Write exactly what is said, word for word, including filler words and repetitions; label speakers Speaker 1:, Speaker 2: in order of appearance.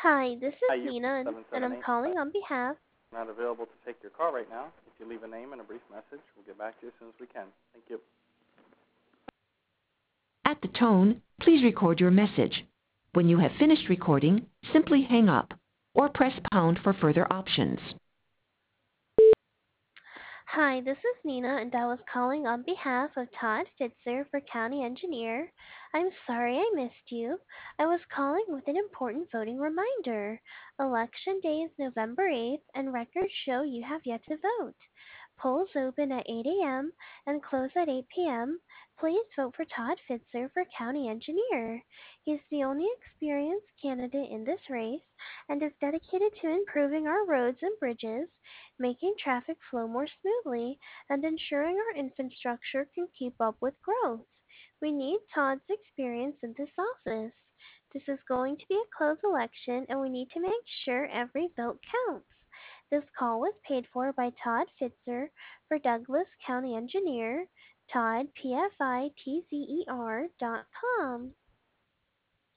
Speaker 1: Hi, this
Speaker 2: Hi,
Speaker 1: is
Speaker 2: you
Speaker 1: Nina, and,
Speaker 2: seven
Speaker 1: and
Speaker 2: seven
Speaker 1: I'm
Speaker 2: eight
Speaker 1: calling on behalf.
Speaker 2: not available to take your call right now. If you leave a name and a brief message, we'll get back to you as soon as we can. Thank you.
Speaker 3: At the tone, please record your message. When you have finished recording, simply hang up or press pound for further options.
Speaker 1: Hi, this is Nina, and I was calling on behalf of Todd Fitzer for County Engineer. I'm sorry I missed you. I was calling with an important voting reminder. Election day is November eighth, and records show you have yet to vote. Polls open at eight a m and close at eight p m Please vote for Todd Fitzer for County Engineer. He's the only experienced candidate in this race and is dedicated to improving our roads and bridges, making traffic flow more smoothly, and ensuring our infrastructure can keep up with growth. We need Todd's experience in this office. This is going to be a close election, and we need to make sure every vote counts. This call was paid for by Todd Fitzer for Douglas County Engineer, Todd, P F I T Z E R dot com.